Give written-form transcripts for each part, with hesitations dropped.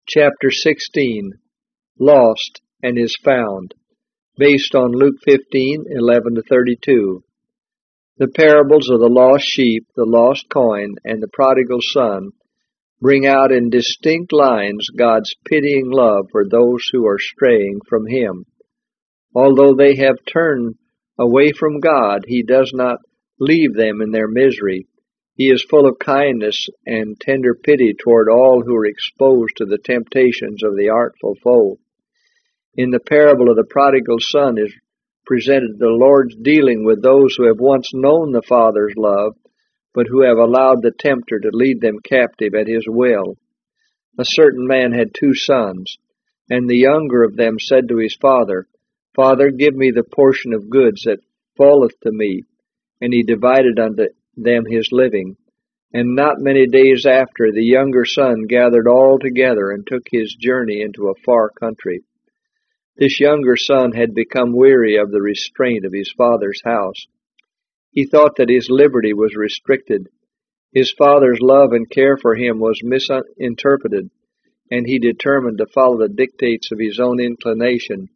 Chapter 16, Lost and is Found, based on Luke 15:11-32. The parables of the lost sheep, the lost coin, and the prodigal son bring out in distinct lines God's pitying love for those who are straying from Him. Although they have turned away from God, He does not leave them in their misery. He is full of kindness and tender pity toward all who are exposed to the temptations of the artful foe. In the parable of the prodigal son is presented the Lord's dealing with those who have once known the Father's love, but who have allowed the tempter to lead them captive at his will. A certain man had 2 sons, and the younger of them said to his father, Father, give me the portion of goods that falleth to me. And he divided unto them his living. And not many days after, the younger son gathered all together and took his journey into a far country. This younger son had become weary of the restraint of his father's house. He thought that his liberty was restricted. His father's love and care for him was misinterpreted, and he determined to follow the dictates of his own inclination.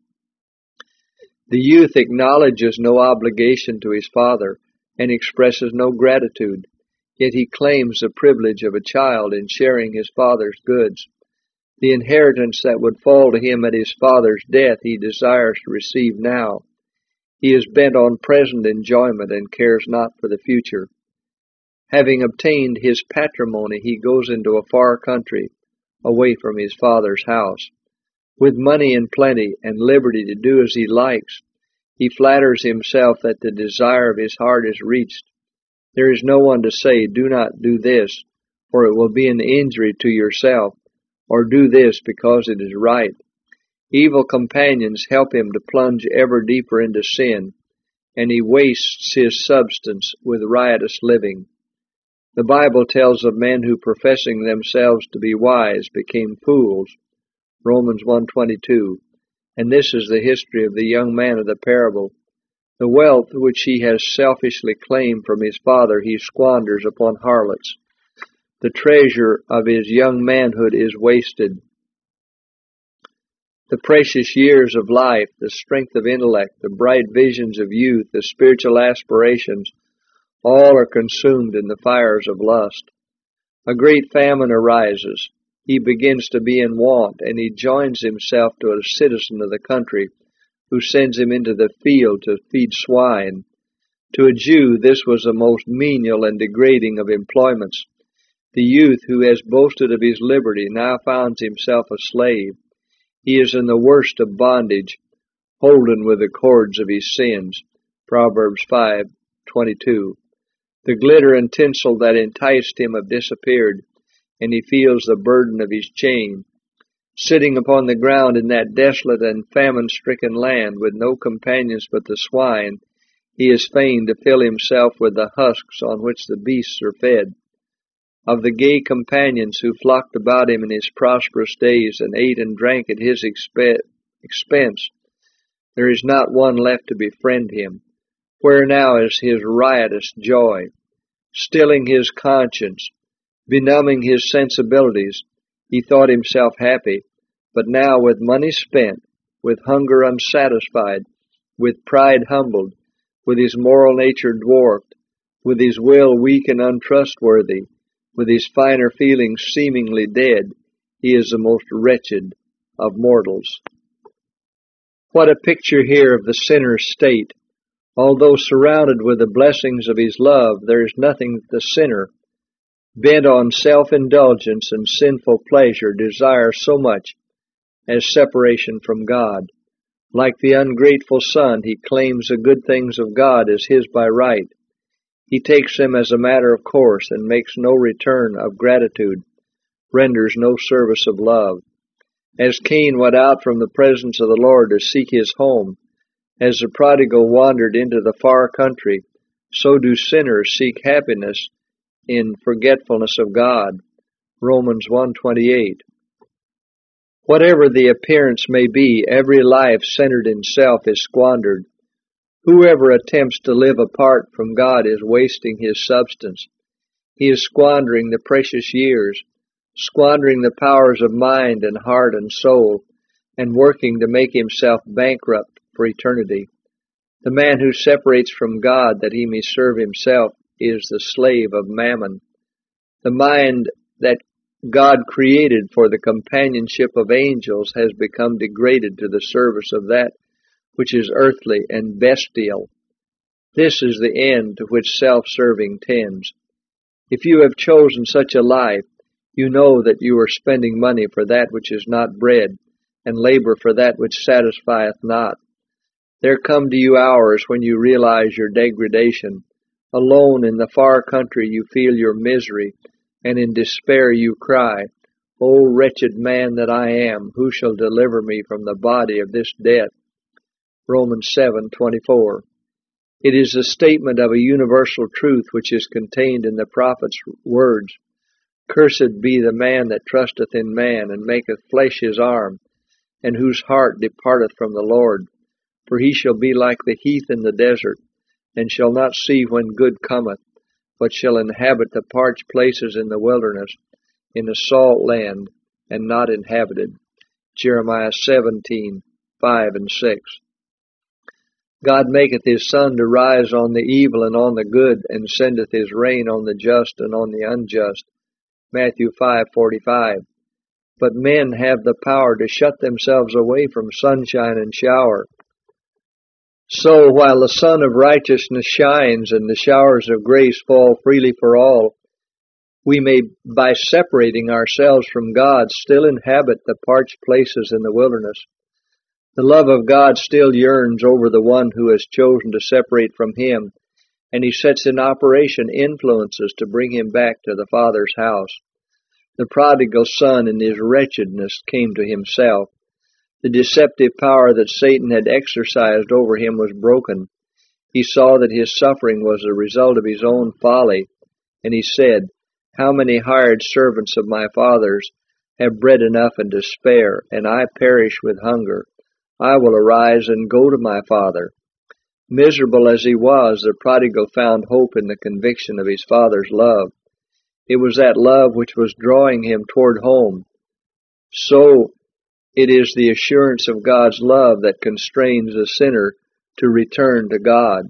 The youth acknowledges no obligation to his father and expresses no gratitude, yet he claims the privilege of a child in sharing his father's goods. The inheritance that would fall to him at his father's death he desires to receive now. He is bent on present enjoyment and cares not for the future. Having obtained his patrimony, he goes into a far country, away from his father's house. With money in plenty and liberty to do as he likes, he flatters himself that the desire of his heart is reached. There is no one to say, do not do this, for it will be an injury to yourself, or do this because it is right. Evil companions help him to plunge ever deeper into sin, and he wastes his substance with riotous living. The Bible tells of men who, professing themselves to be wise, became fools. Romans 1:22. And this is the history of the young man of the parable. The wealth which he has selfishly claimed from his father he squanders upon harlots. The treasure of his young manhood is wasted. The precious years of life, the strength of intellect, the bright visions of youth, the spiritual aspirations, all are consumed in the fires of lust. A great famine arises. He begins to be in want, and he joins himself to a citizen of the country, who sends him into the field to feed swine. To a Jew, this was the most menial and degrading of employments. The youth, who has boasted of his liberty, now finds himself a slave. He is in the worst of bondage, holden with the cords of his sins. Proverbs 5:22. The glitter and tinsel that enticed him have disappeared, and he feels the burden of his chain. Sitting upon the ground in that desolate and famine-stricken land, with no companions but the swine, he is fain to fill himself with the husks on which the beasts are fed. Of the gay companions who flocked about him in his prosperous days and ate and drank at his expense, there is not one left to befriend him. Where now is his riotous joy? Stilling his conscience, benumbing his sensibilities, he thought himself happy, but now with money spent, with hunger unsatisfied, with pride humbled, with his moral nature dwarfed, with his will weak and untrustworthy, with his finer feelings seemingly dead, he is the most wretched of mortals. What a picture here of the sinner's state! Although surrounded with the blessings of his love, there is nothing that the sinner, bent on self-indulgence and sinful pleasure, desires so much as separation from God. Like the ungrateful son, he claims the good things of God as his by right. He takes them as a matter of course and makes no return of gratitude, renders no service of love. As Cain went out from the presence of the Lord to seek his home, as the prodigal wandered into the far country, so do sinners seek happiness in forgetfulness of God. Romans 1:28. Whatever the appearance may be, every life centered in self is squandered. Whoever attempts to live apart from God is wasting his substance. He is squandering the precious years. squandering the powers of mind and heart and soul, and working to make himself bankrupt for eternity. The man who separates from God that he may serve himself is the slave of mammon. The mind that God created for the companionship of angels has become degraded to the service of that which is earthly and bestial. This is the end to which self-serving tends. If you have chosen such a life, you know that you are spending money for that which is not bread, and labor for that which satisfieth not. There come to you hours when you realize your degradation. Alone in the far country you feel your misery, and in despair you cry, O wretched man that I am, who shall deliver me from the body of this death? Romans 7:24. It is a statement of a universal truth which is contained in the prophet's words, Cursed be the man that trusteth in man, and maketh flesh his arm, and whose heart departeth from the Lord. For he shall be like the heath in the desert, and shall not see when good cometh, but shall inhabit the parched places in the wilderness, in a salt land, and not inhabited. Jeremiah 17:5 and 6. God maketh his sun to rise on the evil and on the good, and sendeth his rain on the just and on the unjust. Matthew 5:45. But men have the power to shut themselves away from sunshine and shower. So while the sun of righteousness shines and the showers of grace fall freely for all, we may, by separating ourselves from God, still inhabit the parched places in the wilderness. The love of God still yearns over the one who has chosen to separate from him, and he sets in operation influences to bring him back to the Father's house. The prodigal son in his wretchedness came to himself. The deceptive power that Satan had exercised over him was broken. He saw that his suffering was the result of his own folly, and he said, How many hired servants of my father's have bread enough and to spare, and I perish with hunger? I will arise and go to my father. Miserable as he was, the prodigal found hope in the conviction of his father's love. It was that love which was drawing him toward home. So it is the assurance of God's love that constrains the sinner to return to God.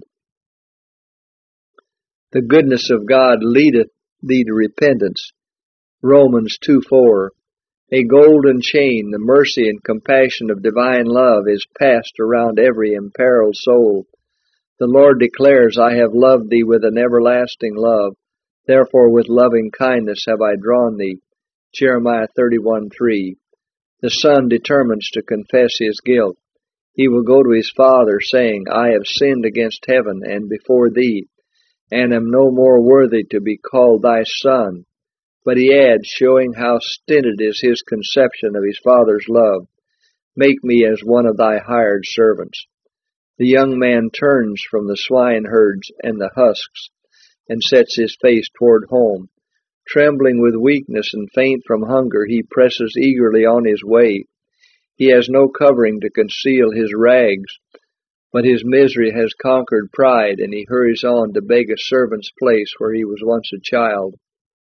The goodness of God leadeth thee to repentance. Romans 2:4. A golden chain, the mercy and compassion of divine love, is passed around every imperiled soul. The Lord declares, I have loved thee with an everlasting love. Therefore with loving kindness have I drawn thee. Jeremiah 31:3. The son determines to confess his guilt. He will go to his father, saying, I have sinned against heaven and before thee, and am no more worthy to be called thy son. But he adds, showing how stinted is his conception of his father's love, Make me as one of thy hired servants. The young man turns from the swineherds and the husks, and sets his face toward home. Trembling with weakness and faint from hunger, he presses eagerly on his way. He has no covering to conceal his rags, but his misery has conquered pride, and he hurries on to beg a servant's place where he was once a child.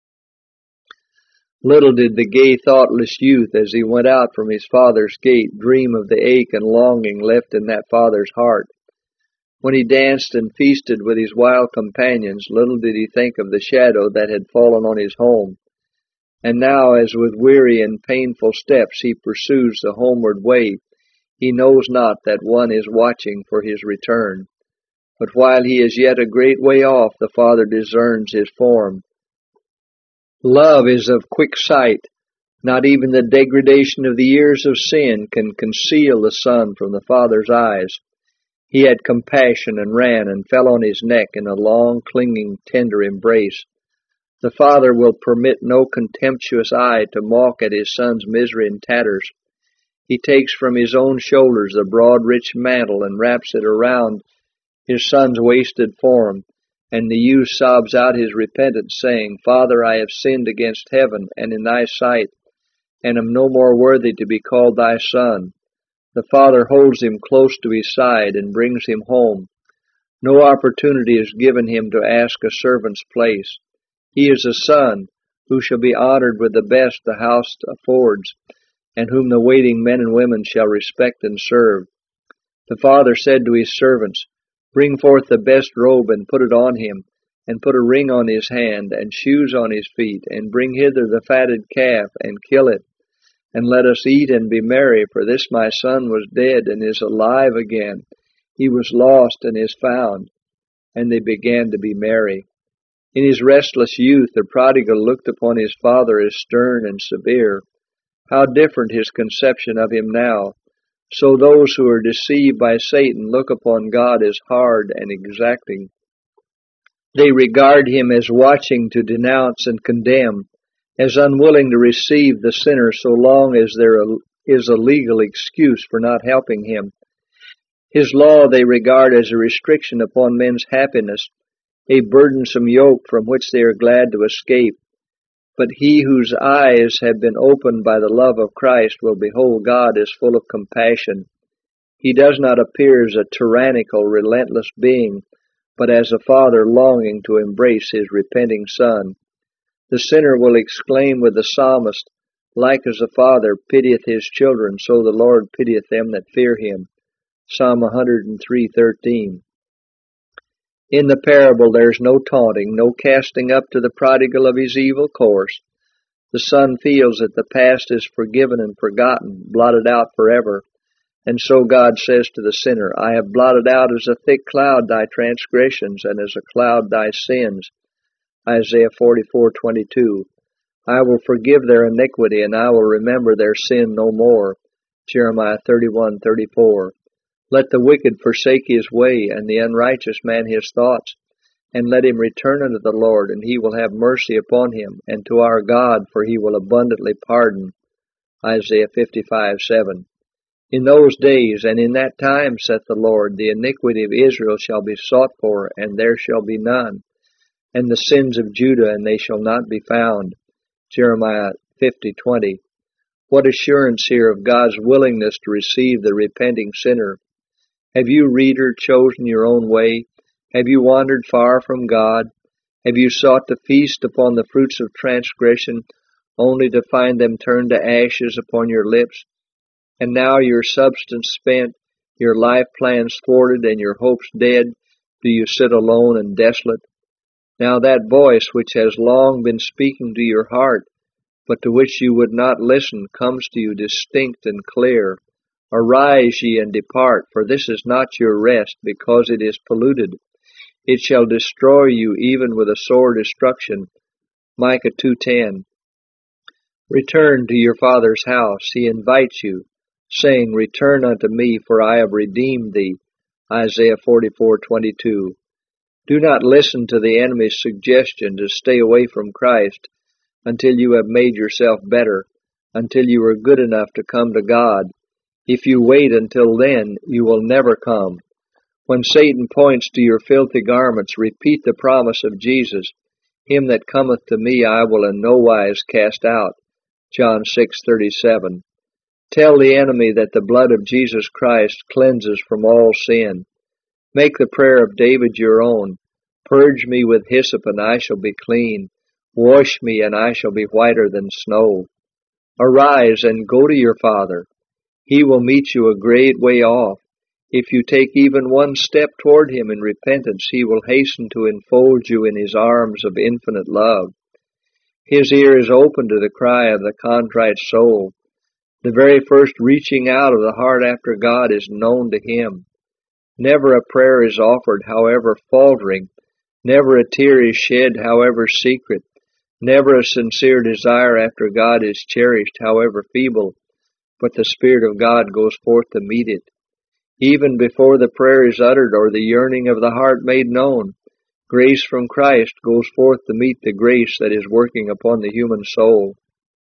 Little did the gay, thoughtless youth, as he went out from his father's gate, dream of the ache and longing left in that father's heart. When he danced and feasted with his wild companions, little did he think of the shadow that had fallen on his home. And now, as with weary and painful steps he pursues the homeward way, he knows not that one is watching for his return. But while he is yet a great way off, the Father discerns his form. Love is of quick sight. Not even the degradation of the years of sin can conceal the Son from the Father's eyes. He had compassion and ran and fell on his neck in a long, clinging, tender embrace. The Father will permit no contemptuous eye to mock at his Son's misery and tatters. He takes from his own shoulders the broad, rich mantle and wraps it around his Son's wasted form, and the youth sobs out his repentance, saying, Father, I have sinned against heaven and in thy sight, and am no more worthy to be called thy son. The Father holds him close to his side and brings him home. No opportunity is given him to ask a servant's place. He is a son, who shall be honored with the best the house affords, and whom the waiting men and women shall respect and serve. The father said to his servants, Bring forth the best robe, and put it on him, and put a ring on his hand, and shoes on his feet, and bring hither the fatted calf, and kill it. And let us eat and be merry, for this my son was dead, and is alive again. He was lost, and is found. And they began to be merry. In his restless youth the prodigal looked upon his father as stern and severe. How different his conception of him now! So those who are deceived by Satan look upon God as hard and exacting. They regard him as watching to denounce and condemn, as unwilling to receive the sinner so long as there is a legal excuse for not helping him. His law they regard as a restriction upon men's happiness, a burdensome yoke from which they are glad to escape. But he whose eyes have been opened by the love of Christ will behold God as full of compassion. He does not appear as a tyrannical, relentless being, but as a father longing to embrace his repenting son. The sinner will exclaim with the psalmist, Like as a father pitieth his children, so the Lord pitieth them that fear him. Psalm 103:13. In the parable there is no taunting, no casting up to the prodigal of his evil course. The son feels that the past is forgiven and forgotten, blotted out forever. And so God says to the sinner, I have blotted out as a thick cloud thy transgressions, and as a cloud thy sins. Isaiah 44:22. I will forgive their iniquity, and I will remember their sin no more. Jeremiah 31:34. Let the wicked forsake his way, and the unrighteous man his thoughts, and let him return unto the Lord, and he will have mercy upon him, and to our God, for he will abundantly pardon. Isaiah 55:7. In those days and in that time, saith the Lord, the iniquity of Israel shall be sought for, and there shall be none, and the sins of Judah, and they shall not be found. Jeremiah 50:20. What assurance here of God's willingness to receive the repenting sinner! Have you, reader, chosen your own way? Have you wandered far from God? Have you sought to feast upon the fruits of transgression, only to find them turned to ashes upon your lips? And now, your substance spent, your life plans thwarted, and your hopes dead, do you sit alone and desolate? Now that voice which has long been speaking to your heart, but to which you would not listen, comes to you distinct and clear. Arise ye and depart, for this is not your rest, because it is polluted. It shall destroy you even with a sore destruction. Micah 2:10. Return to your father's house, he invites you, saying, Return unto me, for I have redeemed thee. Isaiah 44:22. Do not listen to the enemy's suggestion to stay away from Christ until you have made yourself better, until you are good enough to come to God. If you wait until then, you will never come. When Satan points to your filthy garments, repeat the promise of Jesus, Him that cometh to me I will in no wise cast out. John 6:37. Tell the enemy that the blood of Jesus Christ cleanses from all sin. Make the prayer of David your own. Purge me with hyssop, and I shall be clean. Wash me, and I shall be whiter than snow. Arise and go to your Father. He will meet you a great way off. If you take even one step toward Him in repentance, He will hasten to enfold you in His arms of infinite love. His ear is open to the cry of the contrite soul. The very first reaching out of the heart after God is known to Him. Never a prayer is offered, however faltering. Never a tear is shed, however secret. Never a sincere desire after God is cherished, however feeble. But the Spirit of God goes forth to meet it. Even before the prayer is uttered or the yearning of the heart made known, grace from Christ goes forth to meet the grace that is working upon the human soul.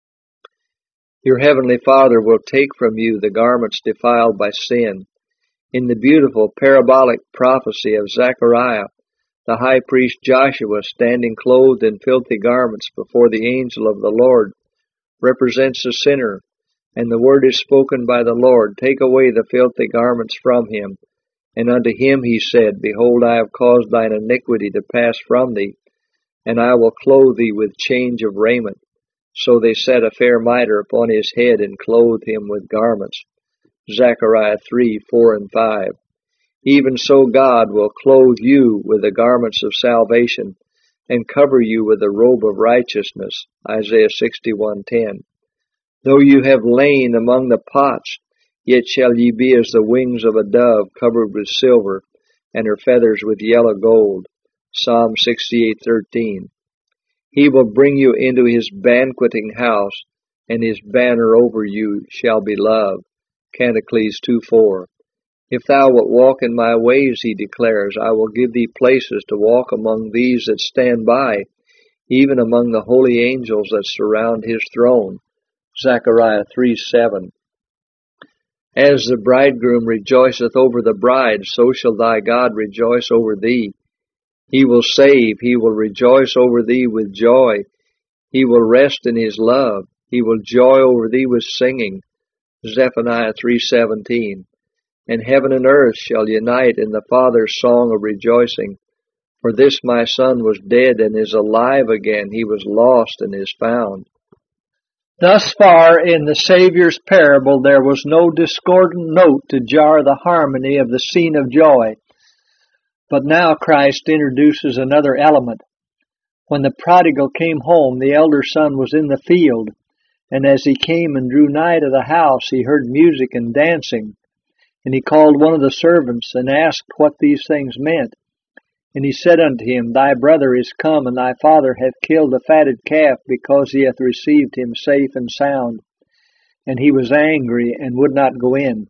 Your Heavenly Father will take from you the garments defiled by sin. In the beautiful parabolic prophecy of Zechariah, the high priest Joshua, standing clothed in filthy garments before the angel of the Lord, represents a sinner, and the word is spoken by the Lord, Take away the filthy garments from him. And unto him he said, Behold, I have caused thine iniquity to pass from thee, and I will clothe thee with change of raiment. So they set a fair mitre upon his head, and clothed him with garments. Zechariah 3:4 and 5. Even so God will clothe you with the garments of salvation, and cover you with the robe of righteousness. Isaiah 61:10. Though you have lain among the pots, yet shall ye be as the wings of a dove covered with silver, and her feathers with yellow gold. Psalm 68:13. He will bring you into his banqueting house, and his banner over you shall be love. Canticles 2:4. If thou wilt walk in my ways, he declares, I will give thee places to walk among these that stand by, even among the holy angels that surround his throne. Zechariah 3:7. As the bridegroom rejoiceth over the bride, so shall thy God rejoice over thee. He will save, he will rejoice over thee with joy. He will rest in his love. He will joy over thee with singing. Zephaniah 3:17. And heaven and earth shall unite in the Father's song of rejoicing. For this my son was dead and is alive again. He was lost and is found. Thus far in the Savior's parable there was no discordant note to jar the harmony of the scene of joy. But now Christ introduces another element. When the prodigal came home, the elder son was in the field, and as he came and drew nigh to the house, he heard music and dancing. And he called one of the servants and asked what these things meant. And he said unto him, Thy brother is come, and thy father hath killed the fatted calf, because he hath received him safe and sound. And he was angry and would not go in.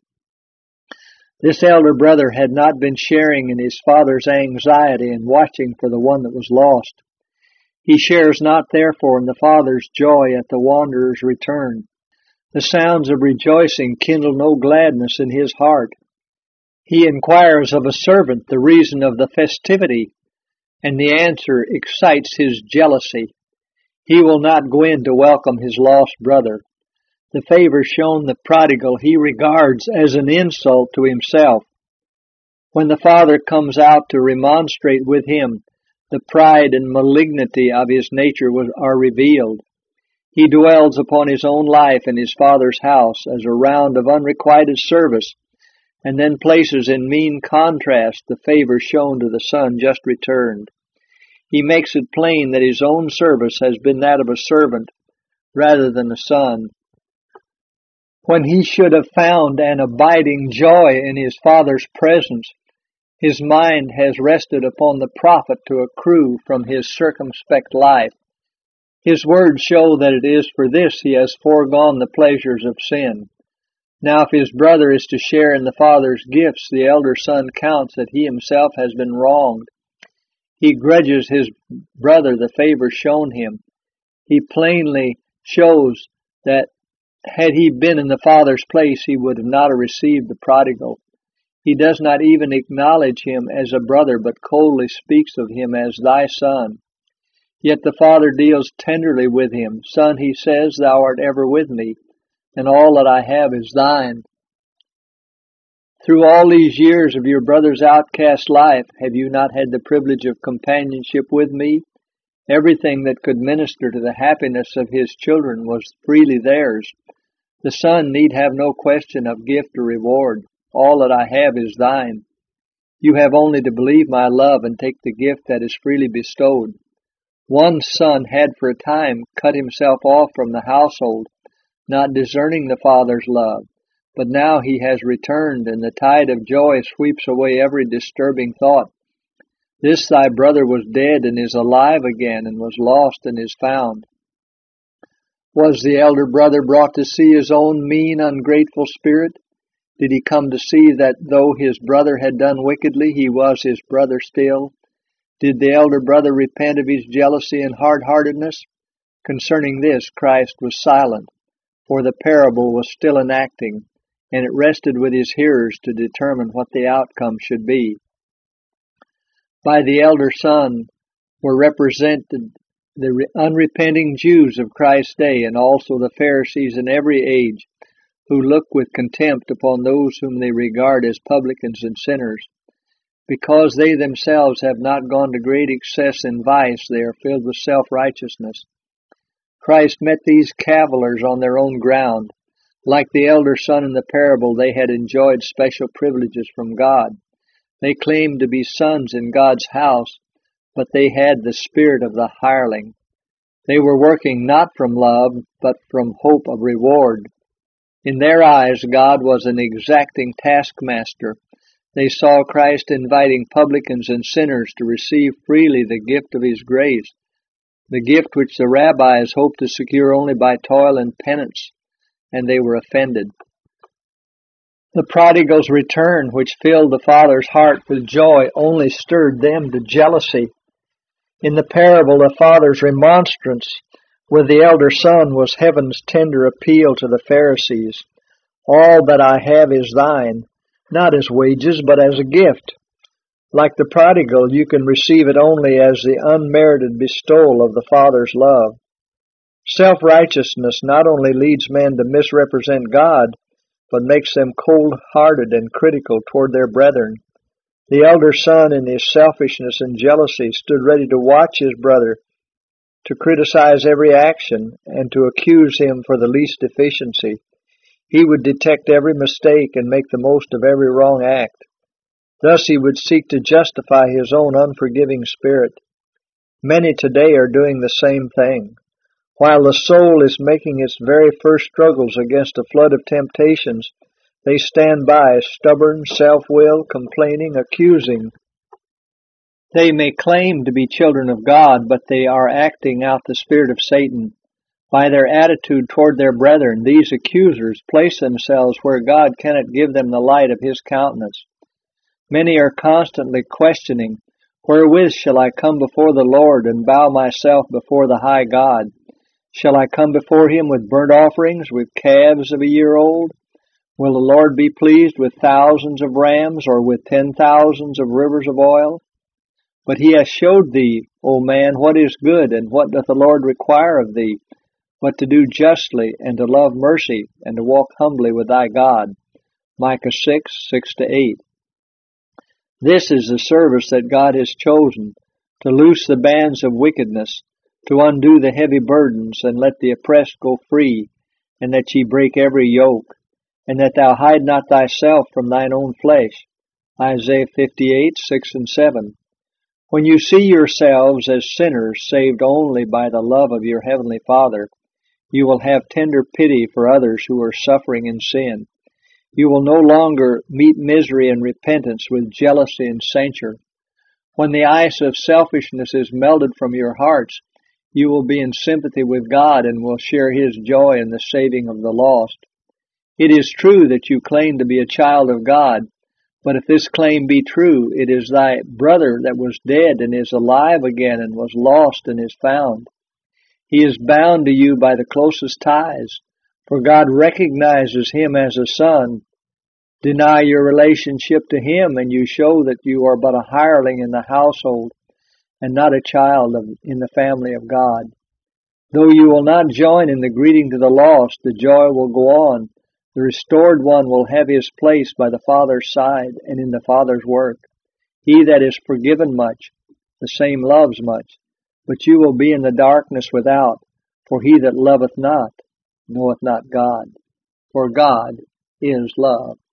This elder brother had not been sharing in his father's anxiety and watching for the one that was lost. He shares not therefore in the father's joy at the wanderer's return. The sounds of rejoicing kindle no gladness in his heart. He inquires of a servant the reason of the festivity, and the answer excites his jealousy. He will not go in to welcome his lost brother. The favor shown the prodigal he regards as an insult to himself. When the father comes out to remonstrate with him, the pride and malignity of his nature are revealed. He dwells upon his own life in his father's house as a round of unrequited service, and then places in mean contrast the favor shown to the son just returned. He makes it plain that his own service has been that of a servant rather than a son. When he should have found an abiding joy in his father's presence, his mind has rested upon the profit to accrue from his circumspect life. His words show that it is for this he has foregone the pleasures of sin. Now if his brother is to share in the father's gifts, the elder son counts that he himself has been wronged. He grudges his brother the favor shown him. He plainly shows that had he been in the father's place, he would not have received the prodigal. He does not even acknowledge him as a brother, but coldly speaks of him as thy son. Yet the father deals tenderly with him. Son, he says, thou art ever with me, and all that I have is thine. Through all these years of your brother's outcast life, have you not had the privilege of companionship with me? Everything that could minister to the happiness of his children was freely theirs. The son need have no question of gift or reward. All that I have is thine. You have only to believe my love and take the gift that is freely bestowed. One son had for a time cut himself off from the household, not discerning the father's love. But now he has returned, and the tide of joy sweeps away every disturbing thought. This thy brother was dead and is alive again, and was lost and is found. Was the elder brother brought to see his own mean, ungrateful spirit? Did he come to see that though his brother had done wickedly, he was his brother still? Did the elder brother repent of his jealousy and hard-heartedness? Concerning this, Christ was silent, for the parable was still enacting, and it rested with his hearers to determine what the outcome should be. By the elder son were represented the unrepenting Jews of Christ's day, and also the Pharisees in every age, who look with contempt upon those whom they regard as publicans and sinners. Because they themselves have not gone to great excess in vice, they are filled with self-righteousness. Christ met these cavillers on their own ground. Like the elder son in the parable, they had enjoyed special privileges from God. They claimed to be sons in God's house, but they had the spirit of the hireling. They were working not from love, but from hope of reward. In their eyes, God was an exacting taskmaster. They saw Christ inviting publicans and sinners to receive freely the gift of His grace, the gift which the rabbis hoped to secure only by toil and penance, and they were offended. The prodigal's return, which filled the father's heart with joy, only stirred them to jealousy. In the parable, the father's remonstrance with the elder son was heaven's tender appeal to the Pharisees. All that I have is thine, not as wages, but as a gift. Like the prodigal, you can receive it only as the unmerited bestowal of the Father's love. Self-righteousness not only leads men to misrepresent God, but makes them cold-hearted and critical toward their brethren. The elder son, in his selfishness and jealousy, stood ready to watch his brother, to criticize every action, and to accuse him for the least deficiency. He would detect every mistake and make the most of every wrong act. Thus he would seek to justify his own unforgiving spirit. Many today are doing the same thing. While the soul is making its very first struggles against a flood of temptations, they stand by, stubborn, self-willed, complaining, accusing. They may claim to be children of God, but they are acting out the spirit of Satan. By their attitude toward their brethren, these accusers place themselves where God cannot give them the light of His countenance. Many are constantly questioning, "Wherewith shall I come before the Lord and bow myself before the high God? Shall I come before Him with burnt offerings, with calves of a year old? Will the Lord be pleased with thousands of rams, or with 10,000s of rivers of oil? But He hath showed thee, O man, what is good, and what doth the Lord require of thee, but to do justly, and to love mercy, and to walk humbly with thy God." Micah 6:6-8. This is the service that God has chosen, to loose the bands of wickedness, to undo the heavy burdens, and let the oppressed go free, and that ye break every yoke, and that thou hide not thyself from thine own flesh. Isaiah 58:6-7. When you see yourselves as sinners saved only by the love of your Heavenly Father, you will have tender pity for others who are suffering in sin. You will no longer meet misery and repentance with jealousy and censure. When the ice of selfishness is melted from your hearts, you will be in sympathy with God and will share His joy in the saving of the lost. It is true that you claim to be a child of God, but if this claim be true, it is thy brother that was dead and is alive again, and was lost and is found. He is bound to you by the closest ties, for God recognizes him as a son. Deny your relationship to Him, and you show that you are but a hireling in the household, and not a child in the family of God. Though you will not join in the greeting to the lost, the joy will go on. The restored one will have his place by the Father's side and in the Father's work. He that is forgiven much, the same loves much. But you will be in the darkness without, for he that loveth not knoweth not God, for God is love.